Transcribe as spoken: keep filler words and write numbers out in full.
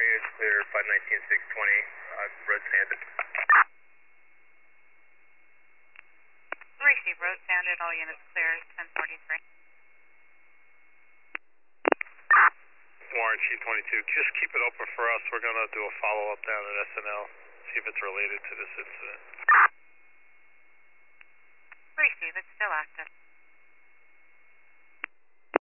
units clear, five nineteen six twenty, uh, road standard. Receive road sounded, all units clear, ten forty-three. Warren, Chief twenty-two, just keep it open for us. We're going to do a follow-up down at S N L, see if it's related to this incident. Receive, it's still active.